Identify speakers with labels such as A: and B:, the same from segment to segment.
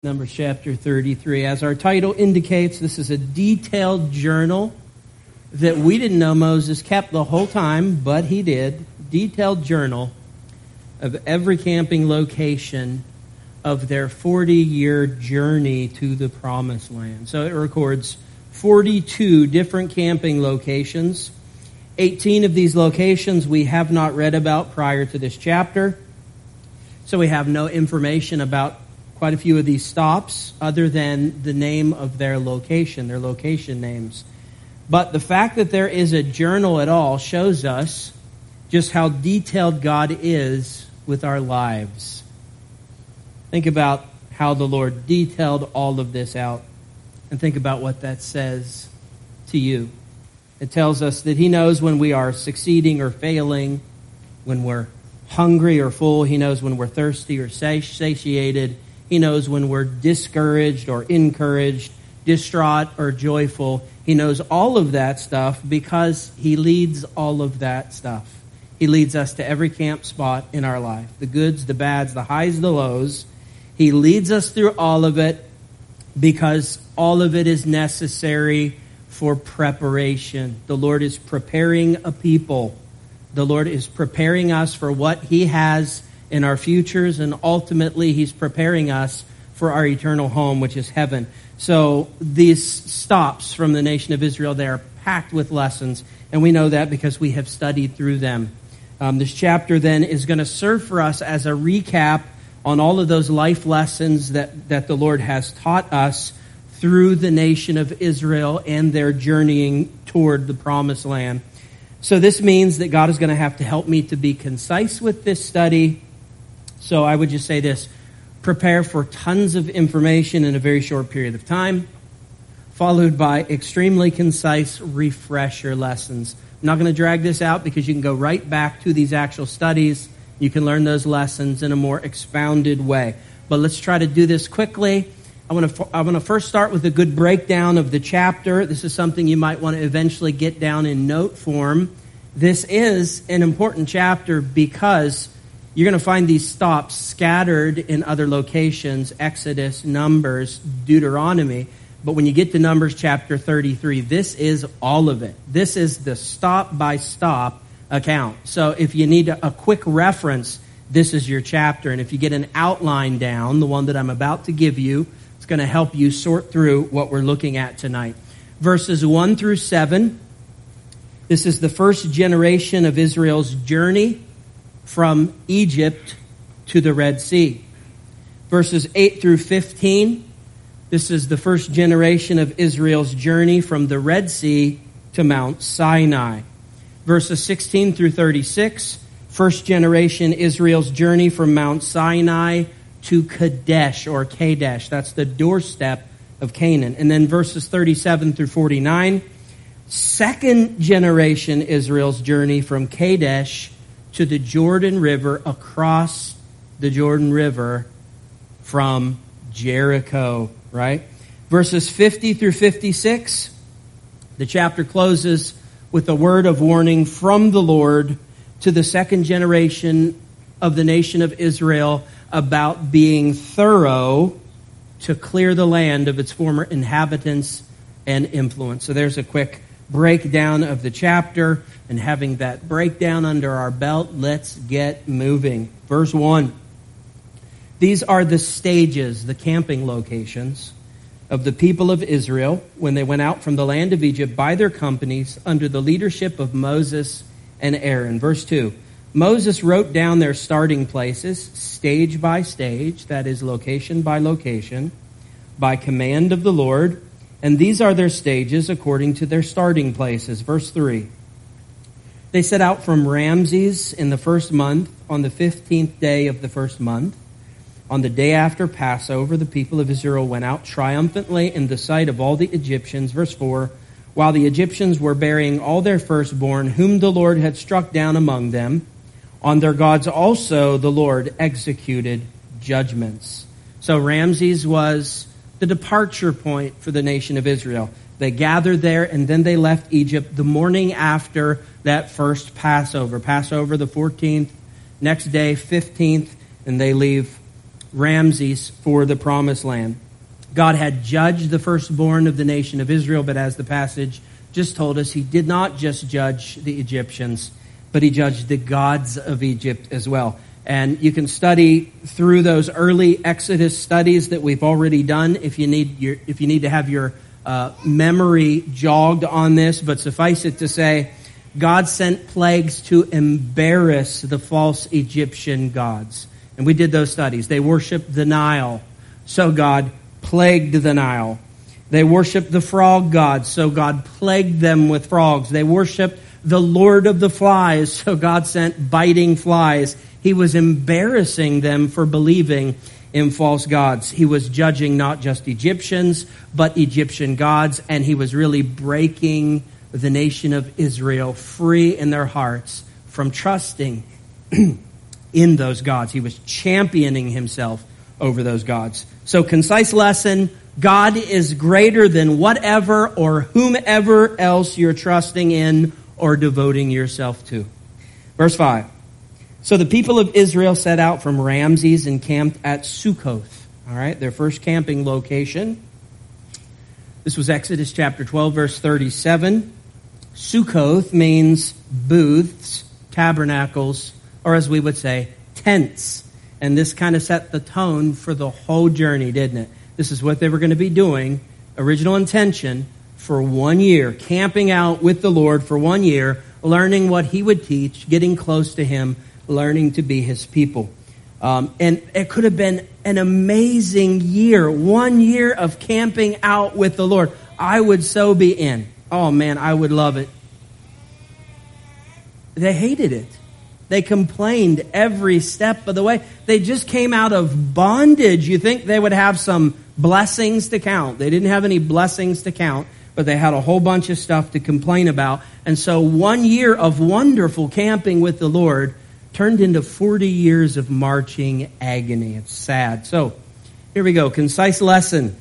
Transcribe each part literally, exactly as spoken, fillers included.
A: Numbers chapter thirty-three. As our title indicates, this is a detailed journal that we didn't know Moses kept the whole time, but he did. Detailed journal of every camping location of their forty-year journey to the Promised Land. So it records forty-two different camping locations. eighteen of these locations we have not read about prior to this chapter. So we have no information about quite a few of these stops other than the name of their location, their location names. But the fact that there is a journal at all shows us just how detailed God is with our lives. Think about how the Lord detailed all of this out, and think about what that says to you. It tells us that He knows when we are succeeding or failing, when we're hungry or full. He knows when we're thirsty or satiated. He knows when we're discouraged or encouraged, distraught or joyful. He knows all of that stuff because He leads all of that stuff. He leads us to every camp spot in our life. The goods, the bads, the highs, the lows. He leads us through all of it because all of it is necessary for preparation. The Lord is preparing a people. The Lord is preparing us for what He has in our futures, and ultimately He's preparing us for our eternal home, which is heaven. So these stops from the nation of Israel, they are packed with lessons, and we know that because we have studied through them. Um, this chapter then is going to serve for us as a recap on all of those life lessons that, that the Lord has taught us through the nation of Israel and their journeying toward the Promised Land. So this means that God is going to have to help me to be concise with this study. So I would just say this: prepare for tons of information in a very short period of time, followed by extremely concise refresher lessons. I'm not going to drag this out because you can go right back to these actual studies. You can learn those lessons in a more expounded way. But let's try to do this quickly. I want to I want to first start with a good breakdown of the chapter. This is something you might want to eventually get down in note form. This is an important chapter because you're going to find these stops scattered in other locations: Exodus, Numbers, Deuteronomy. But when you get to Numbers chapter thirty-three, this is all of it. This is the stop-by-stop account. So if you need a, a quick reference, this is your chapter. And if you get an outline down, the one that I'm about to give you, it's going to help you sort through what we're looking at tonight. Verses one through seven, this is the first generation of Israel's journey from Egypt to the Red Sea. Verses eight through fifteen, this is the first generation of Israel's journey from the Red Sea to Mount Sinai. Verses sixteen through thirty-six, first generation Israel's journey from Mount Sinai to Kadesh or Kadesh. That's the doorstep of Canaan. And then verses thirty-seven through forty-nine, second generation Israel's journey from Kadesh to the Jordan River, across the Jordan River from Jericho, right? Verses fifty through fifty-six, the chapter closes with a word of warning from the Lord to the second generation of the nation of Israel about being thorough to clear the land of its former inhabitants and influence. So there's a quick breakdown of the chapter, and having that breakdown under our belt, let's get moving. Verse one. These are the stages, the camping locations of the people of Israel when they went out from the land of Egypt by their companies under the leadership of Moses and Aaron. Verse two. Moses wrote down their starting places, stage by stage, that is, location by location, by command of the Lord. And these are their stages according to their starting places. Verse three. They set out from Ramses in the first month, on the fifteenth day of the first month. On the day after Passover, the people of Israel went out triumphantly in the sight of all the Egyptians. Verse four. While the Egyptians were burying all their firstborn, whom the Lord had struck down among them, on their gods also the Lord executed judgments. So Ramses was the departure point for the nation of Israel. They gathered there, and then they left Egypt the morning after that first Passover. Passover the fourteenth, next day fifteenth, and they leave Ramses for the promised land. God had judged the firstborn of the nation of Israel, but as the passage just told us, he did not just judge the Egyptians, but he judged the gods of Egypt as well. And you can study through those early Exodus studies that we've already done if you need your, if you need to have your uh, memory jogged on this. But suffice it to say, God sent plagues to embarrass the false Egyptian gods. And we did those studies. They worshiped the Nile, so God plagued the Nile. They worshiped the frog god, so God plagued them with frogs. They worshiped the Lord of the flies, so God sent biting flies. He was embarrassing them for believing in false gods. He was judging not just Egyptians, but Egyptian gods, and he was really breaking the nation of Israel free in their hearts from trusting in those gods. He was championing himself over those gods. So, concise lesson: God is greater than whatever or whomever else you're trusting in or devoting yourself to. Verse five. So the people of Israel set out from Ramses and camped at Sukkoth. All right, their first camping location. This was Exodus chapter twelve, verse thirty-seven. Sukkoth means booths, tabernacles, or as we would say, tents. And this kind of set the tone for the whole journey, didn't it? This is what they were going to be doing, original intention, for one year, camping out with the Lord for one year, learning what he would teach, getting close to him, learning to be his people. Um, and it could have been an amazing year, one year of camping out with the Lord. I would so be in. Oh man, I would love it. They hated it. They complained every step of the way. They just came out of bondage. You think they would have some blessings to count. They didn't have any blessings to count, but they had a whole bunch of stuff to complain about. And so one year of wonderful camping with the Lord turned into forty years of marching agony. It's sad. So here we go. Concise lesson.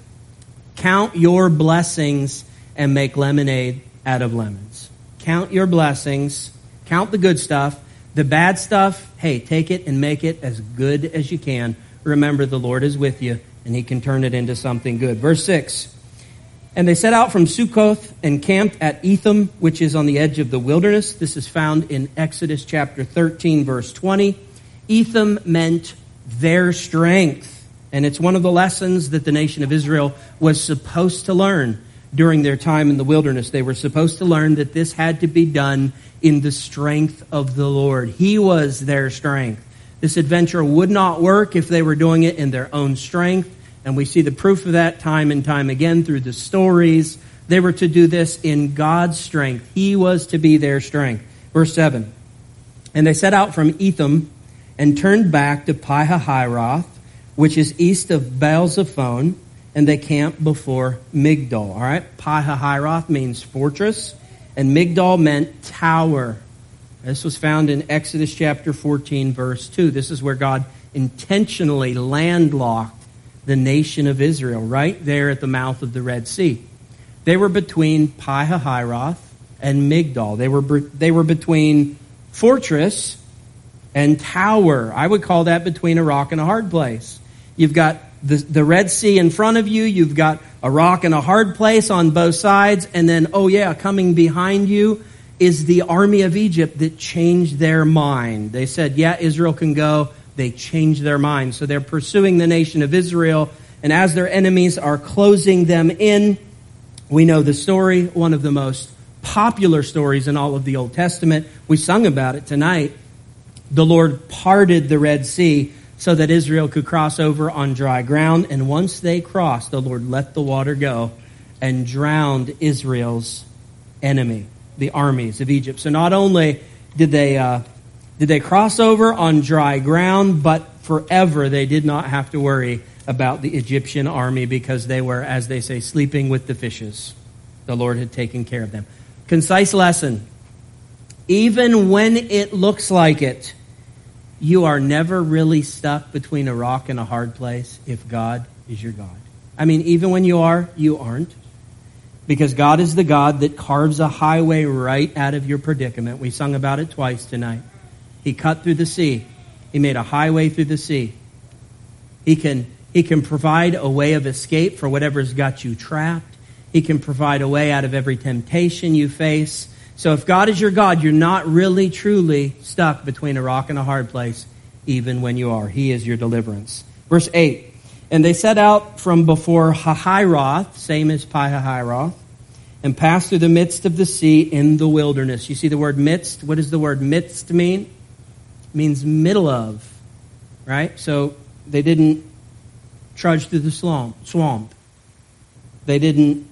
A: Count your blessings and make lemonade out of lemons. Count your blessings. Count the good stuff. The bad stuff, hey, take it and make it as good as you can. Remember, the Lord is with you, and he can turn it into something good. Verse six. And they set out from Sukkoth and camped at Etham, which is on the edge of the wilderness. This is found in Exodus chapter thirteen, verse twenty. Etham meant their strength. And it's one of the lessons that the nation of Israel was supposed to learn during their time in the wilderness. They were supposed to learn that this had to be done in the strength of the Lord. He was their strength. This adventure would not work if they were doing it in their own strength. And we see the proof of that time and time again through the stories. They were to do this in God's strength. He was to be their strength. Verse seven. And they set out from Etham and turned back to Pi-hahiroth, which is east of Baal-zephon, and they camped before Migdol. All right, Pi-hahiroth means fortress, and Migdol meant tower. This was found in Exodus chapter fourteen, verse two. This is where God intentionally landlocked the nation of Israel, right there at the mouth of the Red Sea. They were between Pi-hahiroth and Migdol. They were they were between fortress and tower. I would call that between a rock and a hard place. You've got the, the Red Sea in front of you. You've got a rock and a hard place on both sides. And then, oh yeah, coming behind you is the army of Egypt that changed their mind. They said, yeah, Israel can go. They changed their mind. So they're pursuing the nation of Israel. And as their enemies are closing them in, we know the story, one of the most popular stories in all of the Old Testament. We sung about it tonight. The Lord parted the Red Sea so that Israel could cross over on dry ground. And once they crossed, the Lord let the water go and drowned Israel's enemy, the armies of Egypt. So not only did they uh, did they cross over on dry ground, but forever they did not have to worry about the Egyptian army because they were, as they say, sleeping with the fishes. The Lord had taken care of them. Concise lesson. Even when it looks like it, you are never really stuck between a rock and a hard place if God is your God. I mean, even when you are, you aren't. Because God is the God that carves a highway right out of your predicament. We sung about it twice tonight. He cut through the sea. He made a highway through the sea. He can, he can provide a way of escape for whatever's got you trapped. He can provide a way out of every temptation you face. So if God is your God, you're not really, truly stuck between a rock and a hard place, even when you are. He is your deliverance. Verse eight, and they set out from before Hahiroth, same as Pi-hahiroth, and passed through the midst of the sea in the wilderness. You see the word midst? What does the word midst mean? It means middle of, right? So they didn't trudge through the swamp. They didn't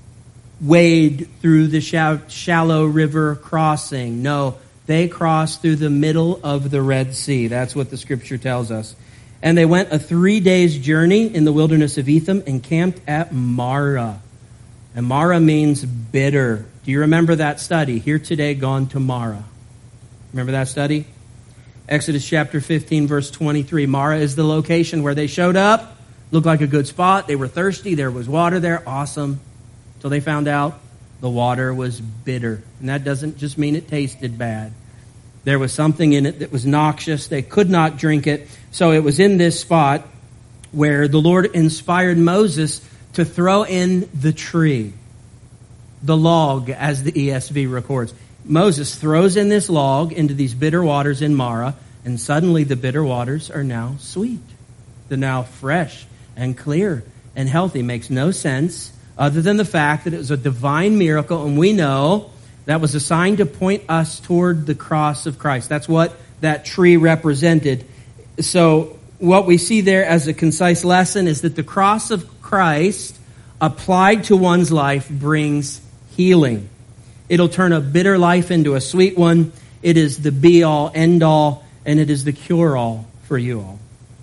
A: wade through the shallow river crossing. No, they crossed through the middle of the Red Sea. That's what the scripture tells us. And they went a three days journey in the wilderness of Etham and camped at Marah. And Marah means bitter. Do you remember that study? Here today, gone tomorrow. Remember that study? Exodus chapter fifteen, verse twenty-three. Marah is the location where they showed up. Looked like a good spot. They were thirsty. There was water there. Awesome. Till they found out the water was bitter. And that doesn't just mean it tasted bad. There was something in it that was noxious. They could not drink it. So it was in this spot where the Lord inspired Moses to throw in the tree, the log, as the E S V records. Moses throws in this log into these bitter waters in Marah, and suddenly the bitter waters are now sweet. They're now fresh and clear and healthy. Makes no sense other than the fact that it was a divine miracle, and we know that was a sign to point us toward the cross of Christ. That's what that tree represented. So what we see there as a concise lesson is that the cross of Christ applied to one's life brings healing. It'll turn a bitter life into a sweet one. It is the be-all, end-all, and it is the cure-all for you all.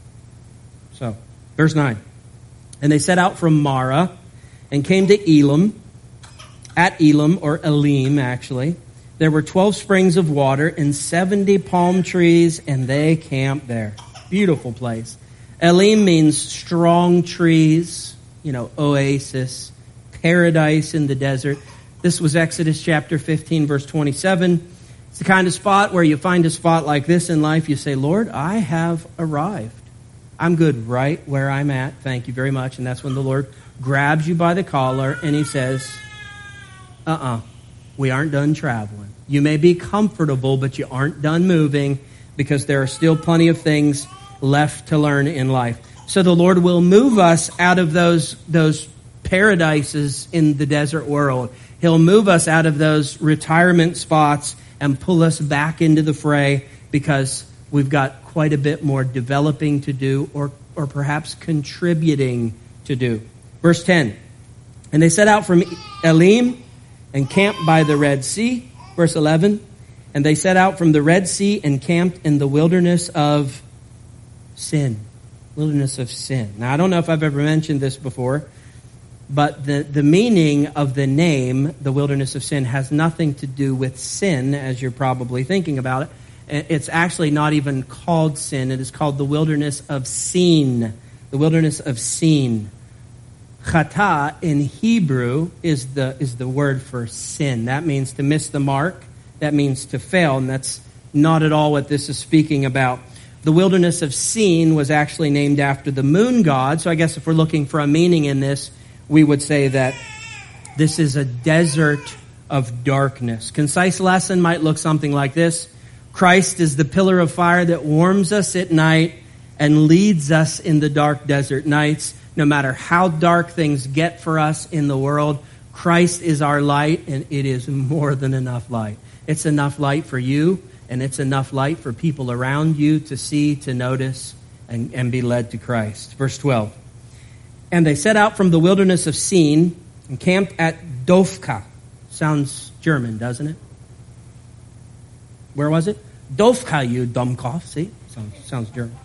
A: So, verse nine. And they set out from Marah and came to Elim. At Elim, or Elim, actually, there were twelve springs of water and seventy palm trees, and they camped there. Beautiful place. Elim means strong trees, you know, oasis, paradise in the desert. This was Exodus chapter fifteen, verse twenty-seven. It's the kind of spot where you find a spot like this in life, you say, Lord, I have arrived. I'm good right where I'm at. Thank you very much. And that's when the Lord grabs you by the collar and he says, uh-uh, we aren't done traveling. You may be comfortable, but you aren't done moving because there are still plenty of things left to learn in life. So the Lord will move us out of those, those paradises in the desert world. He'll move us out of those retirement spots and pull us back into the fray because we've got quite a bit more developing to do or, or perhaps contributing to do. Verse ten, and they set out from Elim and camped by the Red Sea. Verse eleven, and they set out from the Red Sea and camped in the wilderness of Sin. Wilderness of Sin. Now, I don't know if I've ever mentioned this before, but the, the meaning of the name, the wilderness of Sin, has nothing to do with sin, as you're probably thinking about it. It's actually not even called sin. It is called the wilderness of Sin. The wilderness of Sin. Chata in Hebrew is the is the word for sin. That means to miss the mark. That means to fail, and that's not at all what this is speaking about. The wilderness of Sin was actually named after the moon god. So I guess if we're looking for a meaning in this, we would say that this is a desert of darkness. Concise lesson might look something like this. Christ is the pillar of fire that warms us at night and leads us in the dark desert nights. No matter how dark things get for us in the world, Christ is our light, and it is more than enough light. It's enough light for you, and it's enough light for people around you to see, to notice, and, and be led to Christ. Verse twelve. And they set out from the wilderness of Sin and camped at Dofka. Sounds German, doesn't it? Where was it? Dofka, you Dummkopf. See? Sounds, sounds German.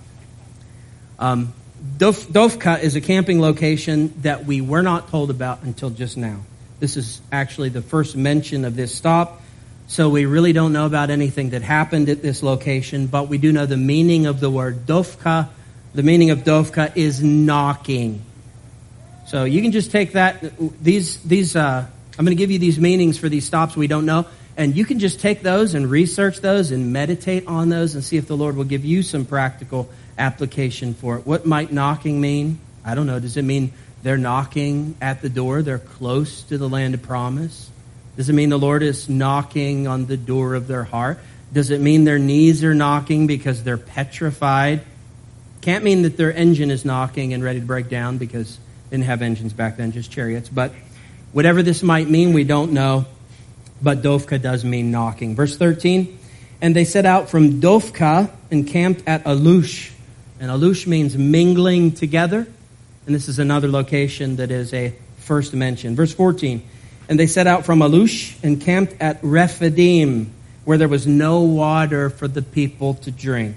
A: Um, Dof, Dofka is a camping location that we were not told about until just now. This is actually the first mention of this stop. So we really don't know about anything that happened at this location, but we do know the meaning of the word Dofka. The meaning of Dofka is knocking. So you can just take that. These, these. Uh, I'm going to give you these meanings for these stops we don't know. And you can just take those and research those and meditate on those and see if the Lord will give you some practical application for it. What might knocking mean? I don't know. Does it mean they're knocking at the door? They're close to the land of promise? Does it mean the Lord is knocking on the door of their heart? Does it mean their knees are knocking because they're petrified? Can't mean that their engine is knocking and ready to break down, because they didn't have engines back then, just chariots. But whatever this might mean, we don't know. But Dovka does mean knocking. Verse thirteen, and they set out from Dovka and camped at Alush. And Alush means mingling together. And this is another location that is a first mention. Verse fourteen, and they set out from Alush and camped at Rephidim, where there was no water for the people to drink.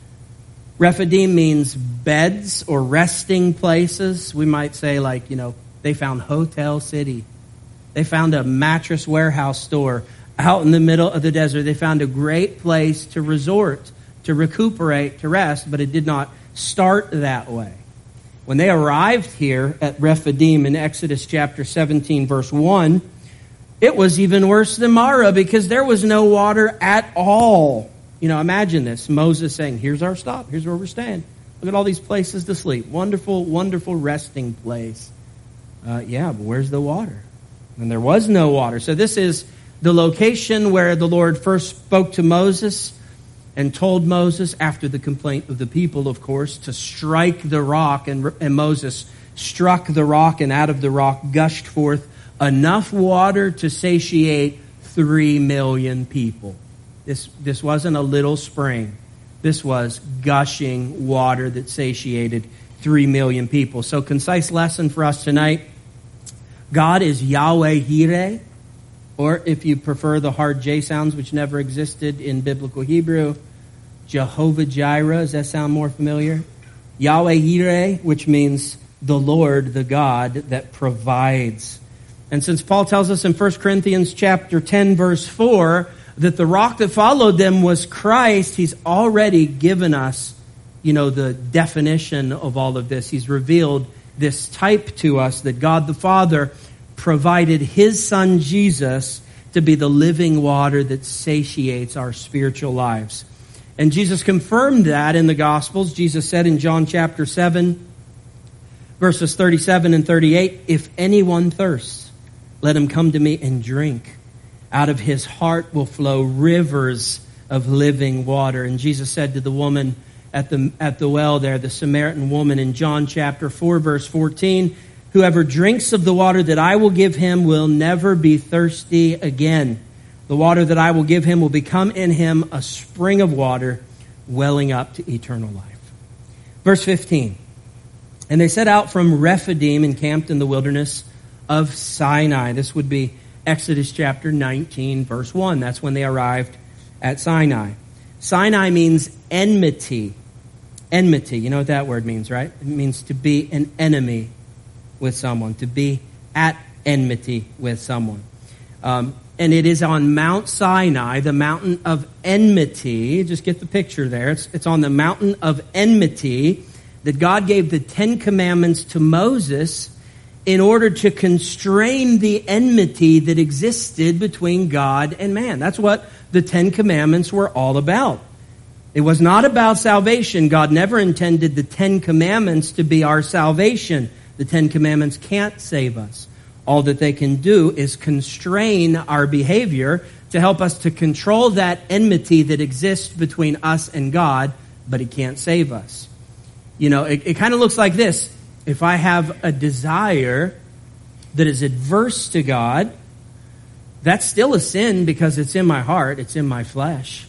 A: Rephidim means beds or resting places. We might say, like, you know, they found Hotel City. They found a mattress warehouse store out in the middle of the desert. They found a great place to resort, to recuperate, to rest, but it did not start that way. When they arrived here at Rephidim in Exodus chapter seventeen, verse one, it was even worse than Marah, because there was no water at all. You know, imagine this. Moses saying, here's our stop. Here's where we're staying. Look at all these places to sleep. Wonderful, wonderful resting place. Uh, yeah, but where's the water? And there was no water. So this is the location where the Lord first spoke to Moses and told Moses, after the complaint of the people, of course, to strike the rock. And, and Moses struck the rock, and out of the rock gushed forth enough water to satiate three million people. This, this wasn't a little spring. This was gushing water that satiated three million people. So, concise lesson for us tonight. God is Yahweh Yireh, or if you prefer the hard J sounds, which never existed in biblical Hebrew, Jehovah Jireh. Does that sound more familiar? Yahweh Yireh, which means the Lord, the God that provides. And since Paul tells us in First Corinthians chapter ten, verse four, that the rock that followed them was Christ, he's already given us, you know, the definition of all of this. He's revealed this type to us, that God the Father provided his Son Jesus to be the living water that satiates our spiritual lives. And Jesus confirmed that in the Gospels. Jesus said in John chapter seven, verses thirty-seven and thirty-eight, if anyone thirsts, let him come to me and drink. Out of his heart will flow rivers of living water. And Jesus said to the woman at the at the well there, the Samaritan woman, in John chapter four, verse fourteen, whoever drinks of the water that I will give him will never be thirsty again. The water that I will give him will become in him a spring of water welling up to eternal life. Verse fifteen, and they set out from Rephidim and camped in the wilderness of Sinai. This would be Exodus chapter nineteen, verse one. That's when they arrived at Sinai. Sinai means enmity. Enmity, you know what that word means, right? It means to be an enemy with someone, to be at enmity with someone. Um, and it is on Mount Sinai, the mountain of enmity. Just get the picture there. It's, it's on the mountain of enmity that God gave the Ten Commandments to Moses in order to constrain the enmity that existed between God and man. That's what the Ten Commandments were all about. It was not about salvation. God never intended the Ten Commandments to be our salvation. The Ten Commandments can't save us. All that they can do is constrain our behavior to help us to control that enmity that exists between us and God, but it can't save us. You know, it, it kind of looks like this. If I have a desire that is adverse to God, that's still a sin because it's in my heart, it's in my flesh.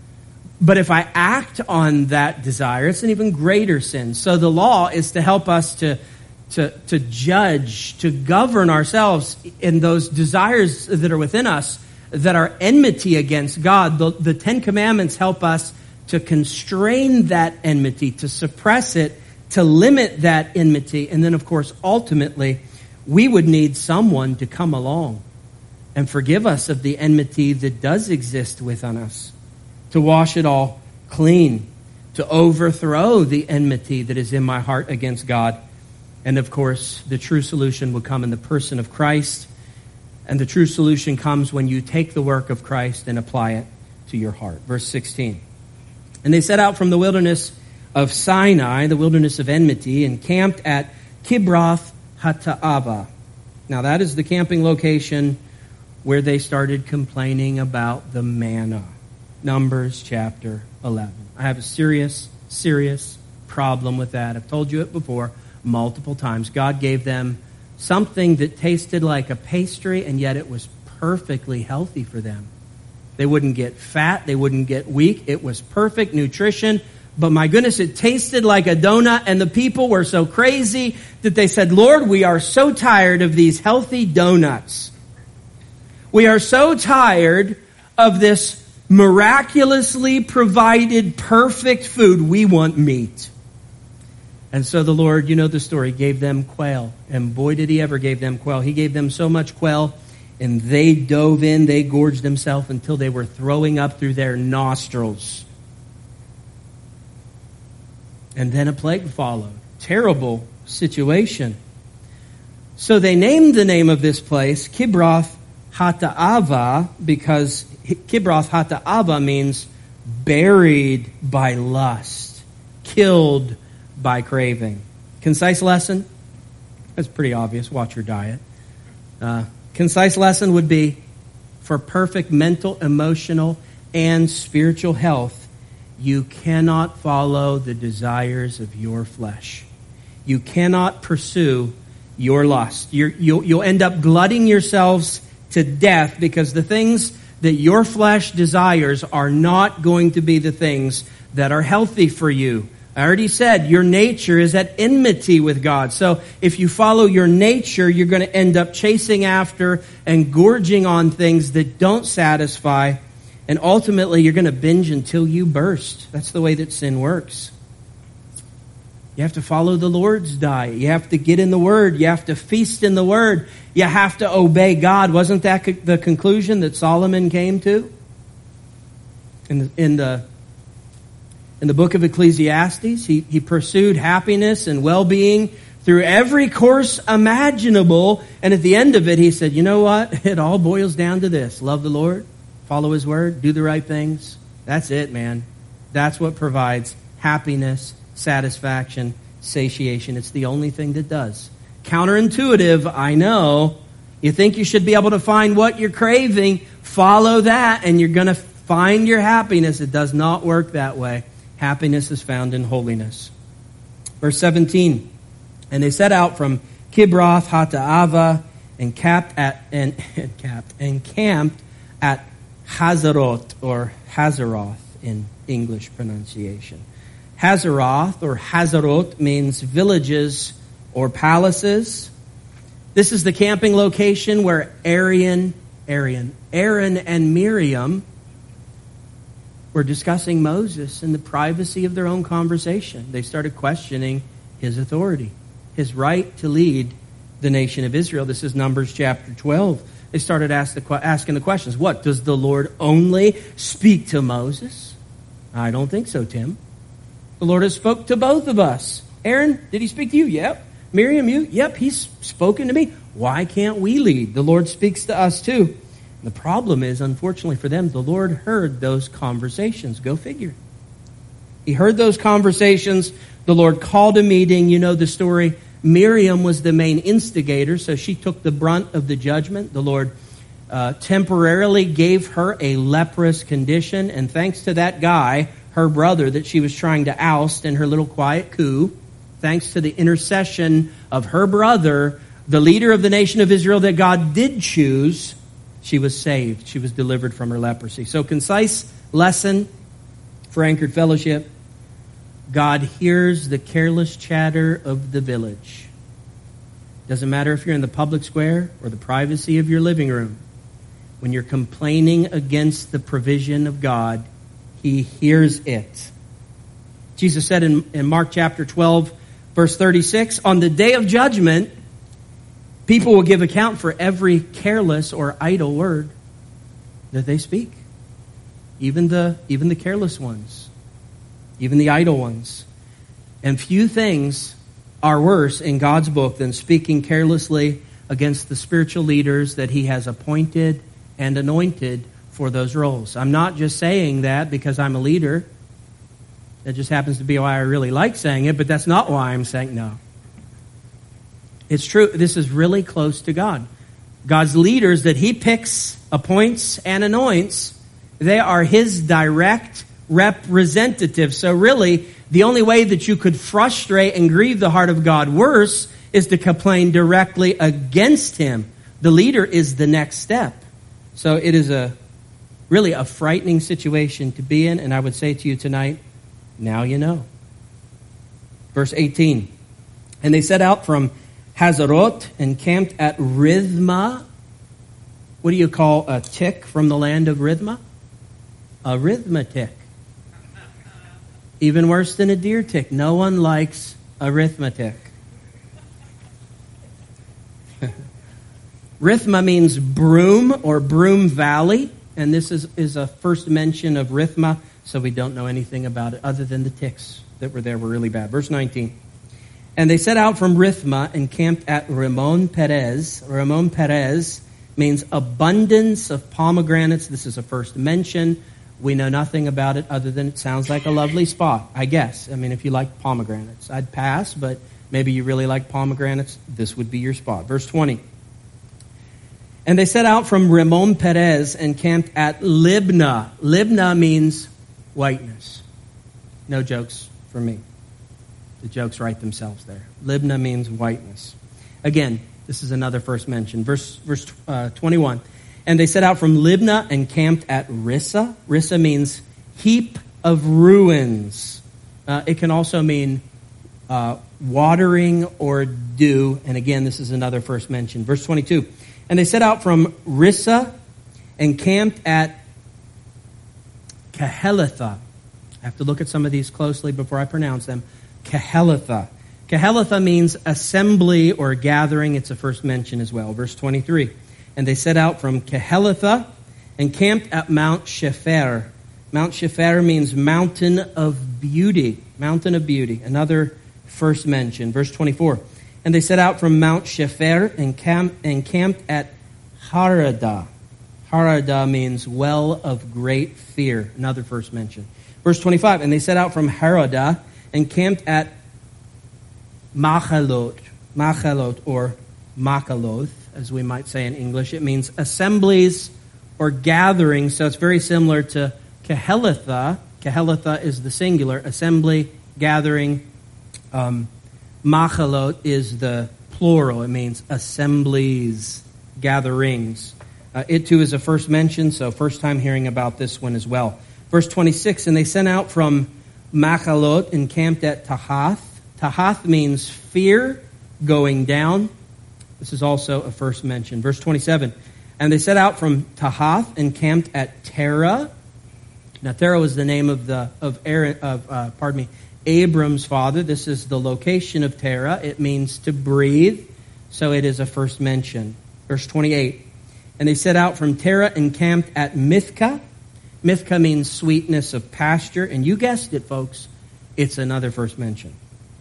A: But if I act on that desire, it's an even greater sin. So the law is to help us to, to, to judge, to govern ourselves in those desires that are within us that are enmity against God. The, the Ten Commandments help us to constrain that enmity, to suppress it, to limit that enmity. And then, of course, ultimately, we would need someone to come along and forgive us of the enmity that does exist within us, to wash it all clean, to overthrow the enmity that is in my heart against God. And, of course, the true solution would come in the person of Christ. And the true solution comes when you take the work of Christ and apply it to your heart. Verse sixteen. And they set out from the wilderness of Sinai, the wilderness of enmity, and camped at Kibroth Hattaavah. Now that is the camping location where they started complaining about the manna. Numbers chapter eleven. I have a serious, serious problem with that. I've told you it before multiple times. God gave them something that tasted like a pastry, and yet it was perfectly healthy for them. They wouldn't get fat. They wouldn't get weak. It was perfect nutrition. But my goodness, it tasted like a donut, and the people were so crazy that they said, Lord, we are so tired of these healthy donuts. We are so tired of this miraculously provided perfect food. We want meat. And so the Lord, you know the story, gave them quail. And boy, did he ever give them quail. He gave them so much quail, and they dove in, they gorged themselves until they were throwing up through their nostrils. And then a plague followed. Terrible situation. So they named the name of this place Kibroth Hattaavah, because Kibroth Hattaavah means buried by lust, killed by craving. Concise lesson? That's pretty obvious. Watch your diet. Uh, concise lesson would be, for perfect mental, emotional, and spiritual health, you cannot follow the desires of your flesh. You cannot pursue your lust. You're, you'll, you'll end up glutting yourselves to death, because the things that your flesh desires are not going to be the things that are healthy for you. I already said your nature is at enmity with God. So if you follow your nature, you're going to end up chasing after and gorging on things that don't satisfy. And ultimately, you're going to binge until you burst. That's the way that sin works. You have to follow the Lord's diet. You have to get in the Word. You have to feast in the Word. You have to obey God. Wasn't that the conclusion that Solomon came to? In the, in the, in the book of Ecclesiastes, he, he pursued happiness and well-being through every course imaginable. And at the end of it, he said, you know what? It all boils down to this. Love the Lord, follow His Word, do the right things. That's it, man. That's what provides happiness, satisfaction, satiation. It's the only thing that does. Counterintuitive, I know. You think you should be able to find what you're craving. Follow that, and you're going to find your happiness. It does not work that way. Happiness is found in holiness. Verse seventeen. And they set out from Kibroth Hattaavah and camped at and, and camped and camped at Hazeroth, or Hazeroth in English pronunciation. Hazeroth or Hazeroth means villages or palaces. This is the camping location where Aaron, Aaron, Aaron and Miriam were discussing Moses in the privacy of their own conversation. They started questioning his authority, his right to lead the nation of Israel. This is Numbers chapter twelve. They started ask the, asking the questions. What, does the Lord only speak to Moses? I don't think so, Tim. The Lord has spoke to both of us. Aaron, did he speak to you? Yep. Miriam, you? Yep, he's spoken to me. Why can't we lead? The Lord speaks to us too. The problem is, unfortunately for them, the Lord heard those conversations. Go figure. He heard those conversations. The Lord called a meeting. You know the story. Miriam was the main instigator, so she took the brunt of the judgment. The Lord uh, temporarily gave her a leprous condition, and thanks to that guy, her brother that she was trying to oust in her little quiet coup, thanks to the intercession of her brother, the leader of the nation of Israel that God did choose, she was saved. She was delivered from her leprosy. So, concise lesson for Anchored Fellowship. God hears the careless chatter of the village. Doesn't matter if you're in the public square or the privacy of your living room. When you're complaining against the provision of God, He hears it. Jesus said in, in Mark chapter twelve, verse thirty-six, on the day of judgment, people will give account for every careless or idle word that they speak. Even the, even the careless ones. Even the idle ones. And few things are worse in God's book than speaking carelessly against the spiritual leaders that He has appointed and anointed for those roles. I'm not just saying that because I'm a leader. That just happens to be why I really like saying it, but that's not why I'm saying no. It's true. This is really close to God. God's leaders that he picks, appoints, and anoints, they are his direct representatives. So really, the only way that you could frustrate and grieve the heart of God worse is to complain directly against him. The leader is the next step. So it is a really a frightening situation to be in, and I would say to you tonight, now you know. Verse eighteen. And they set out from Hazarot and camped at Rithma. What do you call a tick from the land of Rithma? A arithmetic. Even worse than a deer tick. No one likes arithmetic. Rithma means broom or broom valley. And this is, is a first mention of Rithma, so we don't know anything about it other than the ticks that were there were really bad. Verse nineteen. And they set out from Rithma and camped at Ramon Perez. Ramon Perez means abundance of pomegranates. This is a first mention. We know nothing about it other than it sounds like a lovely spot, I guess. I mean, if you like pomegranates, I'd pass, but maybe you really like pomegranates. This would be your spot. Verse twenty. And they set out from Ramon Perez and camped at Libnah. Libnah means whiteness. No jokes for me. The jokes write themselves there. Libnah means whiteness. Again, this is another first mention. Verse verse uh, twenty-one. And they set out from Libnah and camped at Rissa. Rissa means heap of ruins. Uh, it can also mean uh, watering or dew. And again, this is another first mention. Verse twenty-two. And they set out from Rissa and camped at Kehelatha. I have to look at some of these closely before I pronounce them. Kehelatha. Kehelatha means assembly or gathering. It's a first mention as well. Verse twenty-three. And they set out from Kehelatha and camped at Mount Shefer. Mount Shefer means mountain of beauty. Mountain of beauty. Another first mention. Verse twenty-four. And they set out from Mount Shefer and, camp, and camped at Harada. Harada means well of great fear. Another first mention. Verse twenty-five. And they set out from Harada and camped at Machalot. Machalot or Machaloth, as we might say in English. It means assemblies or gatherings. So it's very similar to Kehelatha. Kehelatha is the singular. Assembly, gathering. Um, Machalot is the plural. It means assemblies, gatherings. Uh, it too is a first mention, so first time hearing about this one as well. Verse twenty-six, and they sent out from Machalot and camped at Tahath. Tahath means fear, going down. This is also a first mention. Verse twenty-seven, and they set out from Tahath and camped at Terah. Now Terah was the name of the of Aaron of uh, pardon me. Abram's father. This is the location of Terah. It means to breathe, so it is a first mention. Verse twenty-eight. And they set out from Terah and camped at Mithka. Mithka means sweetness of pasture. And you guessed it, folks. It's another first mention.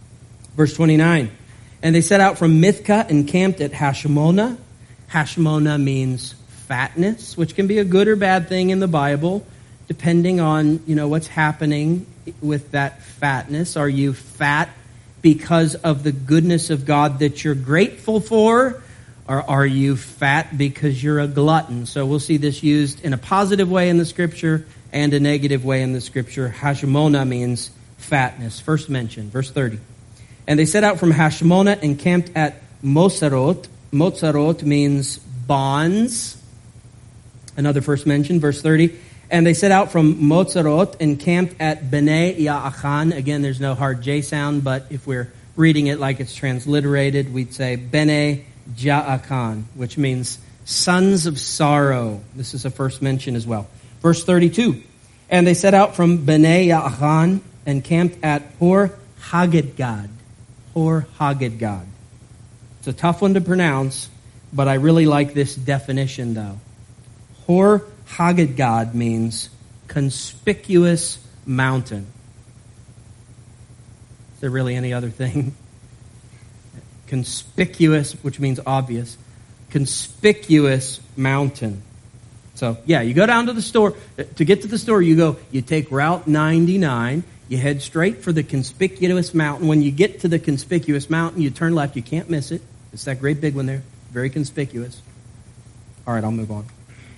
A: Verse twenty-nine. And they set out from Mithka and camped at Hashmona. Hashmona means fatness, which can be a good or bad thing in the Bible, depending on, you know, what's happening with that fatness. Are you fat because of the goodness of God that you're grateful for? Or are you fat because you're a glutton? So we'll see this used in a positive way in the Scripture and a negative way in the Scripture. Hashmona means fatness. First mention, verse thirty. And they set out from Hashmona and camped at Moserot. Moserot means bonds. Another first mention, verse thirty. And they set out from Moserot and camped at Bnei Yaachan. Again, there's no hard J sound, but if we're reading it like it's transliterated, we'd say Bnei Yaachan, which means sons of sorrow. This is a first mention as well. Verse thirty-two. And they set out from Bnei Yaachan and camped at Hor Haggidgad. Hor Haggidgad. It's a tough one to pronounce, but I really like this definition though. Hor Haggidgad means conspicuous mountain. Is there really any other thing? Conspicuous, which means obvious. Conspicuous mountain. So, yeah, you go down to the store. To get to the store, you go, you take Route ninety-nine. You head straight for the conspicuous mountain. When you get to the conspicuous mountain, you turn left. You can't miss it. It's that great big one there. Very conspicuous. All right, I'll move on.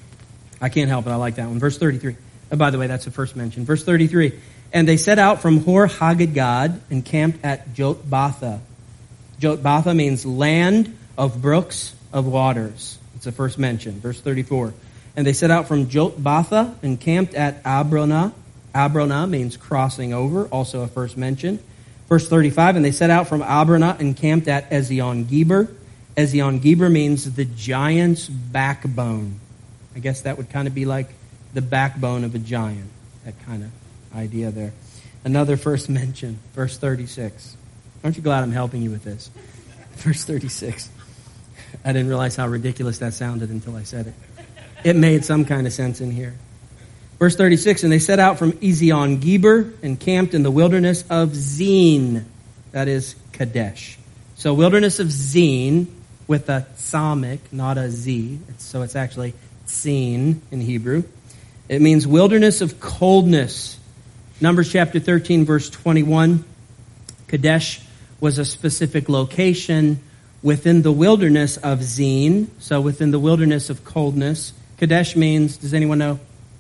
A: I can't help it. I like that one. Verse thirty-three. Oh, by the way, that's the first mention. Verse thirty-three. And they set out from Hor Haggidgad and camped at Jotbatha. Jotbatha means land of brooks of waters. It's the first mention. Verse thirty-four. And they set out from Jotbatha and camped at Abronah. Abronah means crossing over, also a first mention. Verse thirty-five, and they set out from Abronah and camped at Ezion-Geber. Ezion-Geber means the giant's backbone. I guess that would kind of be like the backbone of a giant. That kind of idea there. Another first mention, verse thirty-six. Aren't you glad I'm helping you with this? Verse thirty-six. I didn't realize how ridiculous that sounded until I said it. It made some kind of sense in here. Verse thirty-six, and they set out from Ezion-Geber and camped in the wilderness of Zin. That is Kadesh. So wilderness of Zin with a tsamik, not a Z. It's, so it's actually Zin in Hebrew. It means wilderness of coldness. Numbers chapter thirteen, verse twenty-one. Kadesh was a specific location within the wilderness of Zin. So within the wilderness of coldness. Kadesh means, does anyone know?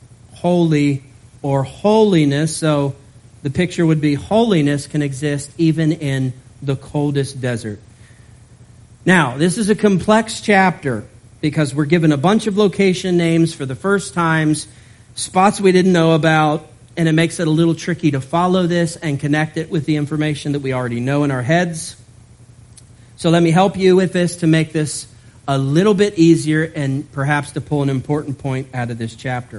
A: Holy or holiness. So the picture would be holiness can exist even in the coldest desert. Now, this is a complex chapter because we're given a bunch of location names for the first times, spots we didn't know about, and it makes it a little tricky to follow this and connect it with the information that we already know in our heads. So let me help you with this to make this a little bit easier and perhaps to pull an important point out of this chapter.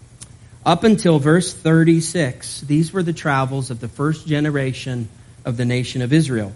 A: Up until verse thirty-six, these were the travels of the first generation of the nation of Israel.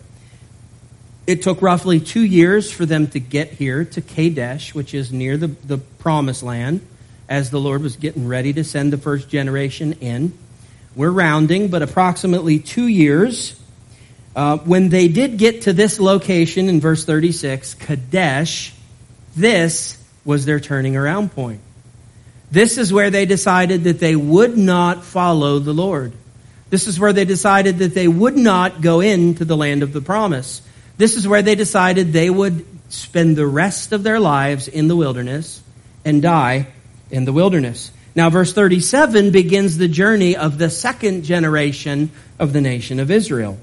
A: It took roughly two years for them to get here to Kadesh, which is near the, the promised land, as the Lord was getting ready to send the first generation in. We're rounding, but approximately two years. Uh, when they did get to this location in verse thirty-six, Kadesh, this was their turning around point. This is where they decided that they would not follow the Lord. This is where they decided that they would not go into the land of the promise. This is where they decided they would spend the rest of their lives in the wilderness and die in the wilderness. Now, verse thirty-seven begins the journey of the second generation of the nation of Israel.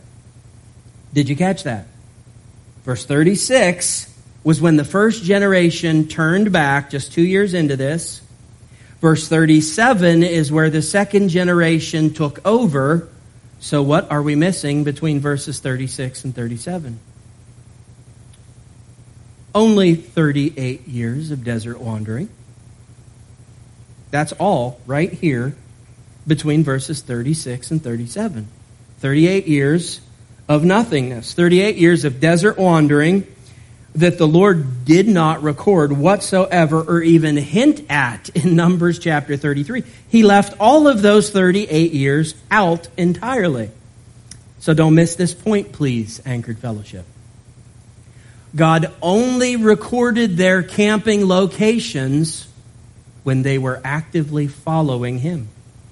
A: Did you catch that? Verse thirty-six was when the first generation turned back, just two years into this. Verse thirty-seven is where the second generation took over. So what are we missing between verses thirty-six and thirty-seven? Only thirty-eight years of desert wandering. That's all right here between verses thirty-six and thirty-seven. thirty-eight years of nothingness. thirty-eight years of desert wandering that the Lord did not record whatsoever or even hint at in Numbers chapter thirty-three. He left all of those thirty-eight years out entirely. So don't miss this point, please, Anchored Fellowship. God only recorded their camping locations when they were actively following Him.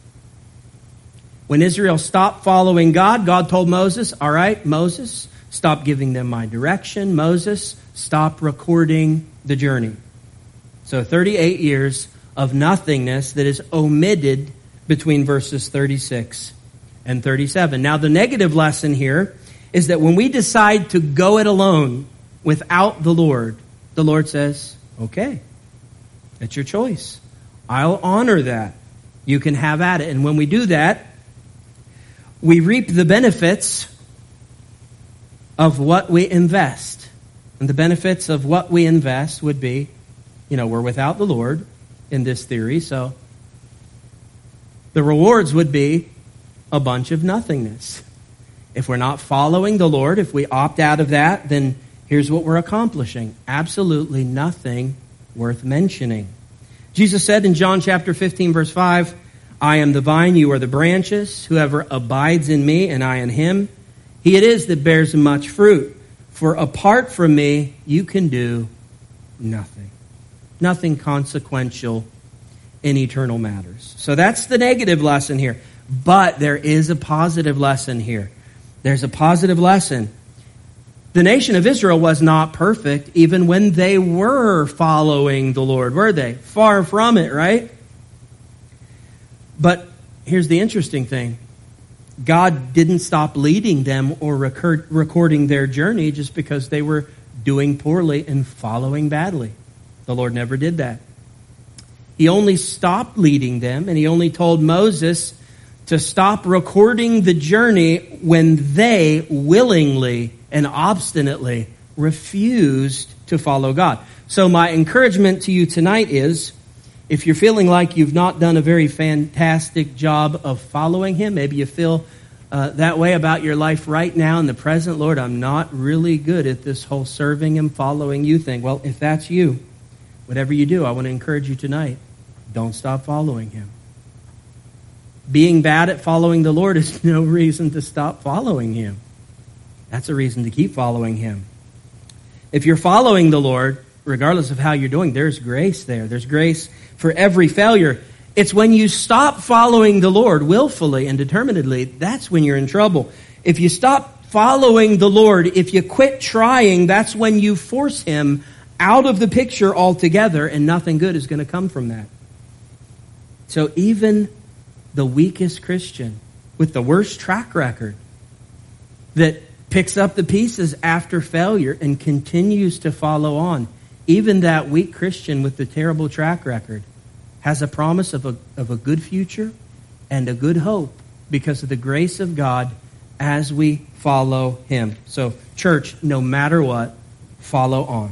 A: When Israel stopped following God, God told Moses, all right, Moses, stop giving them my direction. Moses, stop recording the journey. So thirty-eight years of nothingness that is omitted between verses thirty-six and thirty-seven. Now, the negative lesson here is that when we decide to go it alone without the Lord, the Lord says, okay, that's your choice. I'll honor that. You can have at it. And when we do that, we reap the benefits of what we invest. And the benefits of what we invest would be, you know, we're without the Lord in this theory, so the rewards would be a bunch of nothingness. If we're not following the Lord, if we opt out of that, then here's what we're accomplishing. Absolutely nothing worth mentioning. Jesus said in John chapter fifteen, verse five, I am the vine, you are the branches. Whoever abides in me and I in him, he it is that bears much fruit. For apart from me, you can do nothing. Nothing consequential in eternal matters. So that's the negative lesson here. But there is a positive lesson here. There's a positive lesson. The nation of Israel was not perfect even when they were following the Lord, were they? Far from it, right? But here's the interesting thing. God didn't stop leading them or record, recording their journey just because they were doing poorly and following badly. The Lord never did that. He only stopped leading them, and he only told Moses to stop recording the journey when they willingly and obstinately refused to follow God. So my encouragement to you tonight is, if you're feeling like you've not done a very fantastic job of following him, maybe you feel uh, that way about your life right now in the present, Lord, I'm not really good at this whole serving him, following you thing. Well, if that's you, whatever you do, I want to encourage you tonight, don't stop following him. Being bad at following the Lord is no reason to stop following him. That's a reason to keep following him. If you're following the Lord, regardless of how you're doing, there's grace there. There's grace for every failure. It's when you stop following the Lord willfully and determinedly, that's when you're in trouble. If you stop following the Lord, if you quit trying, that's when you force him out of the picture altogether, and nothing good is going to come from that. So even the weakest Christian with the worst track record that picks up the pieces after failure and continues to follow on, even that weak Christian with the terrible track record has a promise of a, of a good future and a good hope because of the grace of God as we follow him. So, church, no matter what, follow on.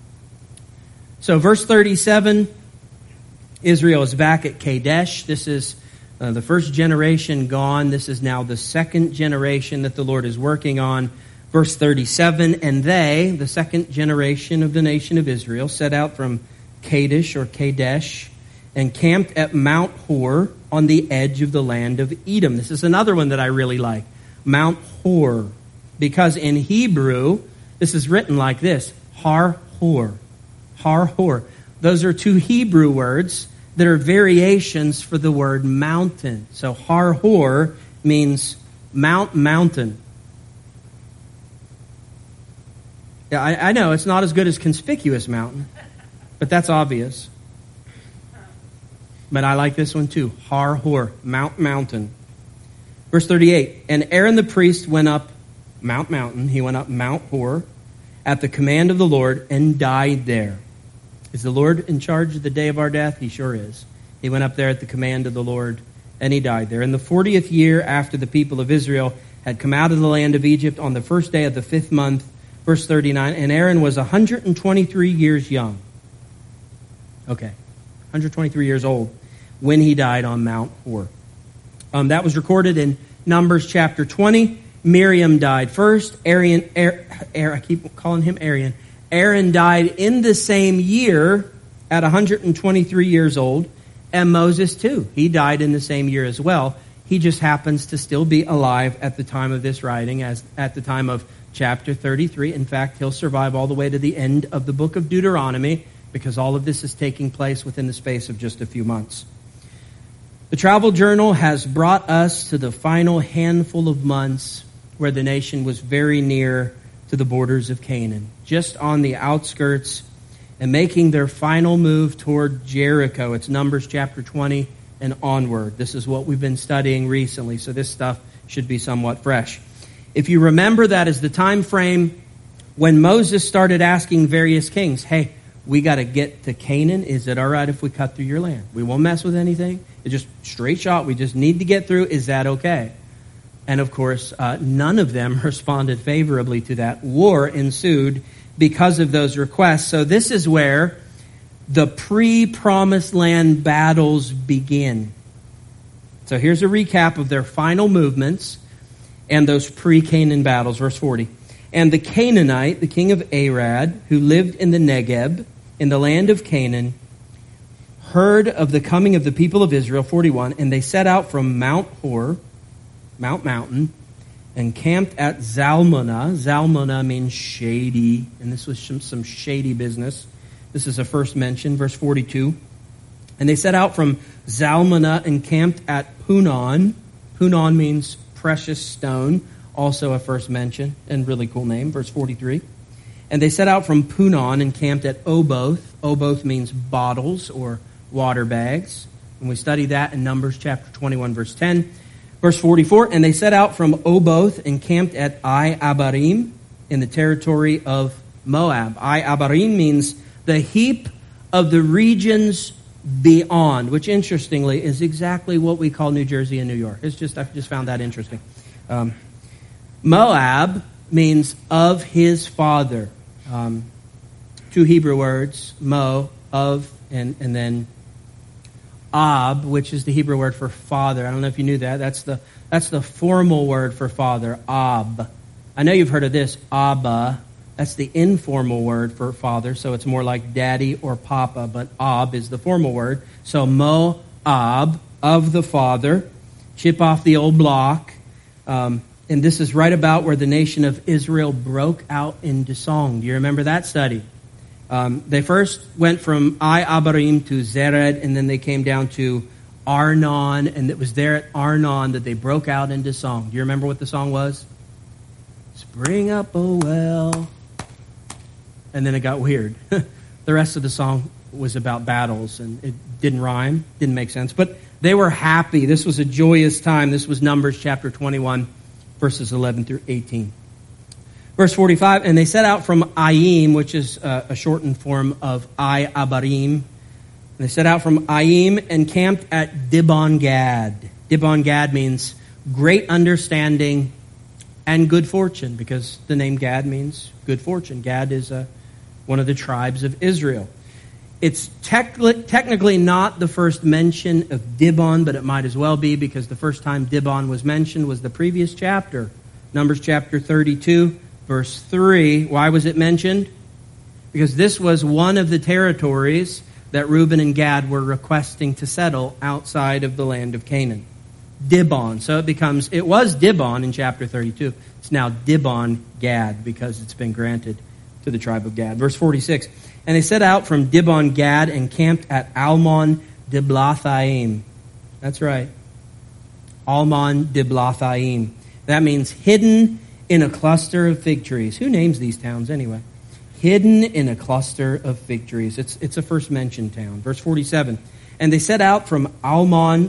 A: So, verse thirty-seven, Israel is back at Kadesh. This is uh, the first generation gone. This is now the second generation that the Lord is working on. Verse thirty-seven, and they, the second generation of the nation of Israel, set out from Kadesh or Kadesh and camped at Mount Hor on the edge of the land of Edom. This is another one that I really like, Mount Hor, because in Hebrew, this is written like this, Har Hor, Har Hor. Those are two Hebrew words that are variations for the word mountain. So Har Hor means Mount Mountain. Yeah, I, I know it's not as good as conspicuous mountain, but that's obvious. But I like this one too. Har Hor, Mount Mountain. Verse thirty-eight, and Aaron the priest went up Mount Mountain. He went up Mount Hor at the command of the Lord and died there. Is the Lord in charge of the day of our death? He sure is. He went up there at the command of the Lord and he died there. In the fortieth year after the people of Israel had come out of the land of Egypt, on the first day of the fifth month, verse thirty-nine, and Aaron was one hundred twenty-three years young. Okay, one hundred twenty-three years old when he died on Mount Hor. Um, that was recorded in Numbers chapter twenty. Miriam died first. Aaron, Aaron, Aaron, I keep calling him Aaron. Aaron died in the same year at one hundred twenty-three years old. And Moses too. He died in the same year as well. He just happens to still be alive at the time of this writing, as at the time of chapter thirty-three. In fact, he'll survive all the way to the end of the book of Deuteronomy, because all of this is taking place within the space of just a few months. The travel journal has brought us to the final handful of months where the nation was very near to the borders of Canaan, just on the outskirts and making their final move toward Jericho. It's Numbers chapter twenty and onward. This is what we've been studying recently, so this stuff should be somewhat fresh. If you remember, that is the time frame when Moses started asking various kings, hey, we got to get to Canaan. Is it all right if we cut through your land? We won't mess with anything. It's just straight shot. We just need to get through. Is that okay? And of course, uh, none of them responded favorably to that. War ensued because of those requests. So this is where the pre-promised land battles begin. So here's a recap of their final movements and those pre-Canaan battles. Verse forty. And the Canaanite, the king of Arad, who lived in the Negeb, in the land of Canaan, heard of the coming of the people of Israel, forty-one, and they set out from Mount Hor, Mount Mountain, and camped at Zalmunna. Zalmunna means shady, and this was some, some shady business. This is a first mention, verse forty-two. And they set out from Zalmunna and camped at Punon. Punon means precious stone, also a first mention, and really cool name, verse forty-three. And they set out from Punon and camped at Oboth. Oboth means bottles or water bags. And we study that in Numbers chapter twenty-one, verse ten. Verse forty-four, and they set out from Oboth and camped at Ai Abarim in the territory of Moab. Ai Abarim means the heap of the regions beyond, which interestingly is exactly what we call New Jersey and New York. It's just, I just found that interesting. Um, Moab means of his father. Um, two Hebrew words, mo, of, and, and then ab, which is the Hebrew word for father. I don't know if you knew that. That's the that's the formal word for father, ab. I know you've heard of this, Abba. That's the informal word for father, so it's more like daddy or papa, but ab is the formal word. So Moab, of the father, chip off the old block. Um, and this is right about where the nation of Israel broke out into song. Do you remember that study? Um, they first went from Ai Abarim to Zered, and then they came down to Arnon, and it was there at Arnon that they broke out into song. Do you remember what the song was? Spring up, oh well. And then it got weird. The rest of the song was about battles, and it didn't rhyme, didn't make sense. But they were happy. This was a joyous time. This was Numbers chapter twenty-one, verses eleven through eighteen. Verse forty-five, and they set out from Aim, which is a shortened form of Ai Abarim. They set out from Aim and camped at Dibon Gad. Dibon Gad means great understanding and good fortune, because the name Gad means good fortune. Gad is a, one of the tribes of Israel. It's tec- technically not the first mention of Dibon, but it might as well be, because the first time Dibon was mentioned was the previous chapter, Numbers chapter thirty-two. Verse three, why was it mentioned? Because this was one of the territories that Reuben and Gad were requesting to settle outside of the land of Canaan. Dibon. So it becomes, it was Dibon in chapter thirty-two. It's now Dibon Gad because it's been granted to the tribe of Gad. Verse forty-six, and they set out from Dibon Gad and camped at Almon Diblathaim. That's right. Almon Diblathaim. That means hidden in a cluster of fig trees. Who names these towns anyway? Hidden in a cluster of fig trees. It's it's a first mentioned town. Verse forty-seven. And they set out from Almon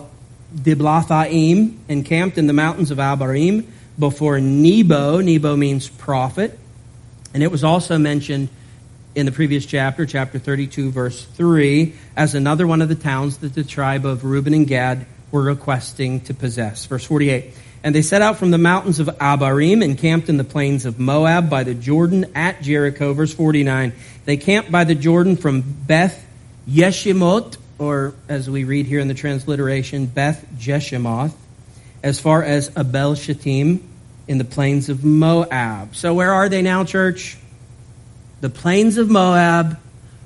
A: Diblathaim and camped in the mountains of Abarim before Nebo. Nebo means prophet. And it was also mentioned in the previous chapter, chapter thirty-two, verse three, as another one of the towns that the tribe of Reuben and Gad were requesting to possess. Verse forty-eight. And they set out from the mountains of Abarim and camped in the plains of Moab by the Jordan at Jericho. Verse forty-nine. They camped by the Jordan from Beth Yeshimot, or as we read here in the transliteration, Beth Jeshimoth, as far as Abel Shittim in the plains of Moab. So where are they now, church? The plains of Moab,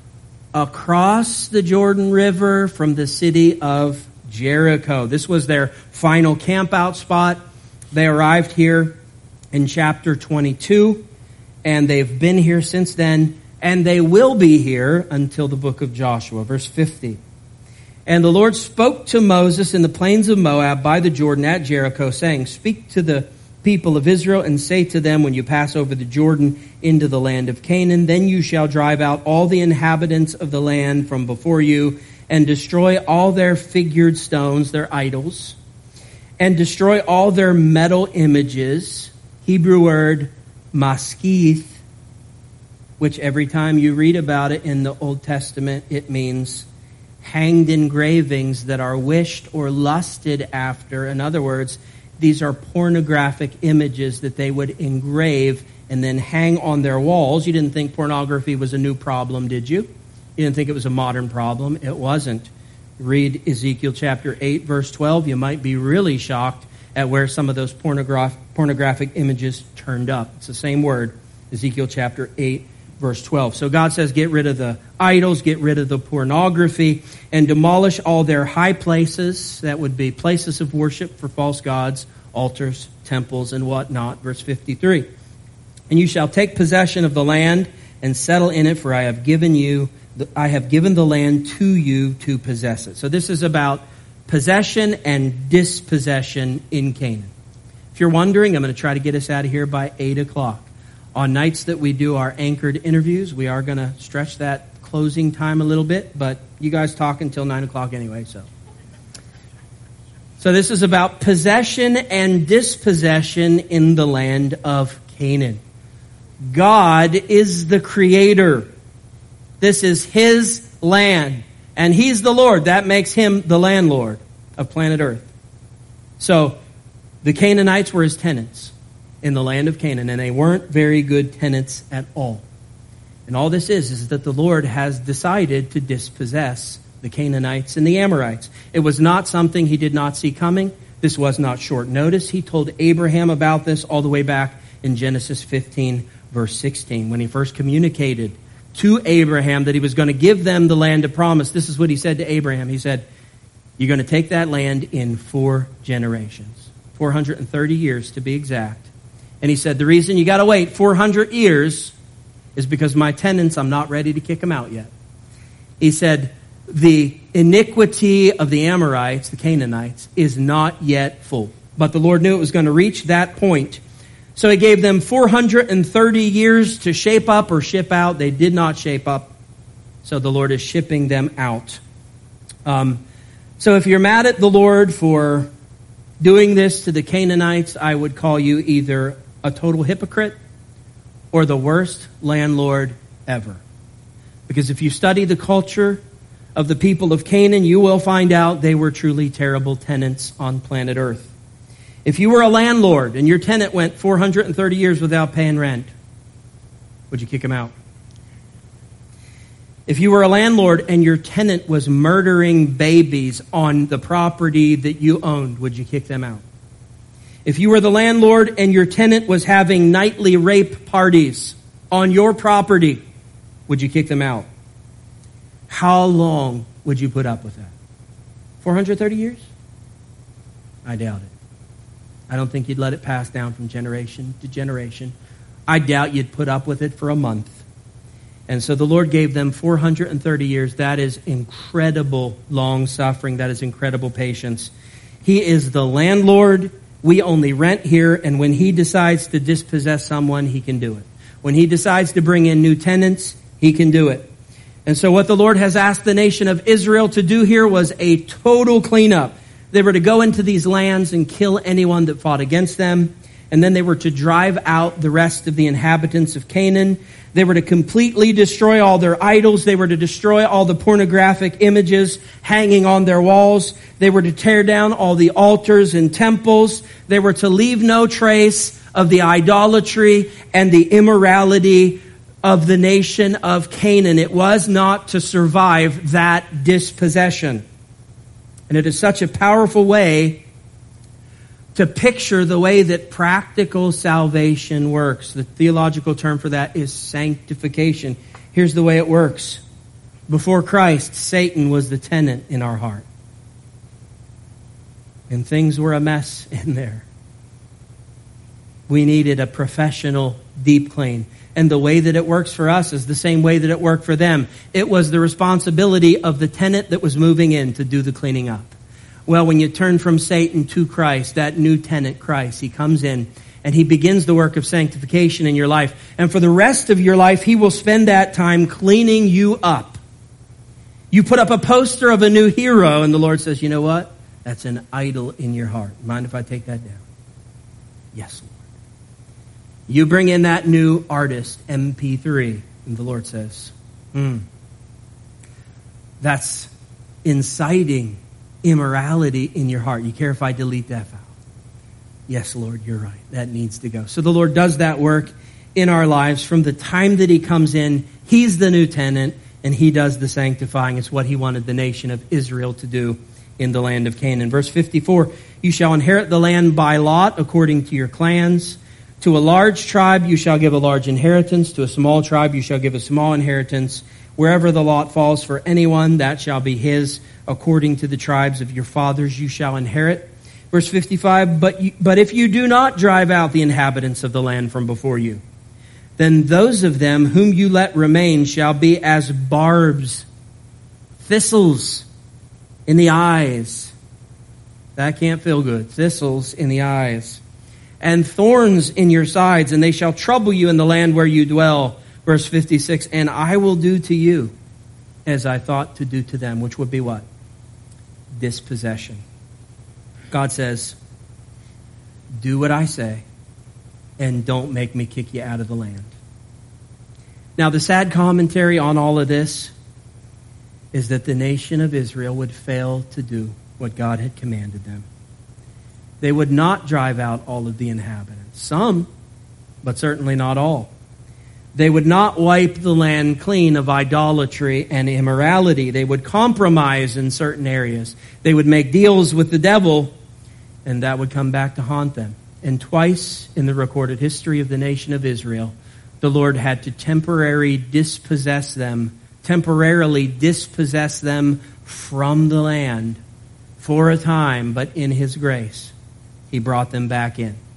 A: across the Jordan River from the city of Jericho. This was their final camp-out spot. They arrived here in chapter twenty-two, and they've been here since then, and they will be here until the book of Joshua. Verse fifty. And the Lord spoke to Moses in the plains of Moab by the Jordan at Jericho, saying, Speak to the people of Israel and say to them, when you pass over the Jordan into the land of Canaan, then you shall drive out all the inhabitants of the land from before you, and destroy all their figured stones, their idols, and destroy all their metal images, Hebrew word maskith, which every time you read about it in the Old Testament, it means hanged engravings that are wished or lusted after. In other words, these are pornographic images that they would engrave and then hang on their walls. You didn't think pornography was a new problem, did you? You didn't think it was a modern problem. It wasn't. Read Ezekiel chapter eight, verse twelve. You might be really shocked at where some of those pornograph- pornographic images turned up. It's the same word, Ezekiel chapter eight, verse twelve. So God says, get rid of the idols, get rid of the pornography, and demolish all their high places. That would be places of worship for false gods, altars, temples, and whatnot. Verse fifty-three. And you shall take possession of the land and settle in it, for I have given you I have given the land to you to possess it. So this is about possession and dispossession in Canaan. If you're wondering, I'm going to try to get us out of here by eight o'clock. On nights that we do our anchored interviews, we are going to stretch that closing time a little bit, but you guys talk until nine o'clock anyway, so. So this is about possession and dispossession in the land of Canaan. God is the creator. This is his land. And he's the Lord. That makes him the landlord of planet Earth. So the Canaanites were his tenants in the land of Canaan, and they weren't very good tenants at all. And all this is, is that the Lord has decided to dispossess the Canaanites and the Amorites. It was not something he did not see coming. This was not short notice. He told Abraham about this all the way back in Genesis fifteen, verse sixteen, when he first communicated to Abraham that he was going to give them the land of promise. This is what he said to Abraham. He said, you're going to take that land in four generations, four hundred thirty years to be exact. And he said, the reason you got to wait four hundred years is because my tenants, I'm not ready to kick them out yet. He said, the iniquity of the Amorites, the Canaanites, is not yet full. But the Lord knew it was going to reach that point. So he gave them four hundred thirty years to shape up or ship out. They did not shape up. So the Lord is shipping them out. Um, so if you're mad at the Lord for doing this to the Canaanites, I would call you either a total hypocrite or the worst landlord ever. Because if you study the culture of the people of Canaan, you will find out they were truly terrible tenants on planet Earth. If you were a landlord and your tenant went four hundred thirty years without paying rent, would you kick him out? If you were a landlord and your tenant was murdering babies on the property that you owned, would you kick them out? If you were the landlord and your tenant was having nightly rape parties on your property, would you kick them out? How long would you put up with that? four hundred thirty years? I doubt it. I don't think you'd let it pass down from generation to generation. I doubt you'd put up with it for a month. And so the Lord gave them four hundred thirty years. That is incredible long suffering. That is incredible patience. He is the landlord. We only rent here. And when he decides to dispossess someone, he can do it. When he decides to bring in new tenants, he can do it. And so what the Lord has asked the nation of Israel to do here was a total cleanup. They were to go into these lands and kill anyone that fought against them. And then they were to drive out the rest of the inhabitants of Canaan. They were to completely destroy all their idols. They were to destroy all the pornographic images hanging on their walls. They were to tear down all the altars and temples. They were to leave no trace of the idolatry and the immorality of the nation of Canaan. It was not to survive that dispossession. And it is such a powerful way to picture the way that practical salvation works. The theological term for that is sanctification. Here's the way it works. Before Christ, Satan was the tenant in our heart. And things were a mess in there. We needed a professional deep clean. And the way that it works for us is the same way that it worked for them. It was the responsibility of the tenant that was moving in to do the cleaning up. Well, when you turn from Satan to Christ, that new tenant, Christ, he comes in and he begins the work of sanctification in your life. And for the rest of your life, he will spend that time cleaning you up. You put up a poster of a new hero and the Lord says, you know what? That's an idol in your heart. Mind if I take that down? Yes, Lord. You bring in that new artist, M P three, and the Lord says, hmm, that's inciting immorality in your heart. You care if I delete that file? Yes, Lord, you're right. That needs to go. So the Lord does that work in our lives. From the time that he comes in, he's the new tenant, and he does the sanctifying. It's what he wanted the nation of Israel to do in the land of Canaan. Verse fifty-four, you shall inherit the land by lot according to your clans. To a large tribe you shall give a large inheritance. To a small tribe you shall give a small inheritance. Wherever the lot falls for anyone, that shall be his. According to the tribes of your fathers you shall inherit. Verse fifty-five, but you, but if you do not drive out the inhabitants of the land from before you, then those of them whom you let remain shall be as barbs, thistles in the eyes That can't feel good. Thistles in the eyes. And thorns in your sides, and they shall trouble you in the land where you dwell. Verse fifty-six, and I will do to you as I thought to do to them, which would be what? Dispossession. God says, do what I say, and don't make me kick you out of the land. Now, the sad commentary on all of this is that the nation of Israel would fail to do what God had commanded them. They would not drive out all of the inhabitants. Some, but certainly not all. They would not wipe the land clean of idolatry and immorality. They would compromise in certain areas. They would make deals with the devil, and that would come back to haunt them. And twice in the recorded history of the nation of Israel, the Lord had to temporarily dispossess them, temporarily dispossess them from the land for a time, but in His grace, He brought them back in.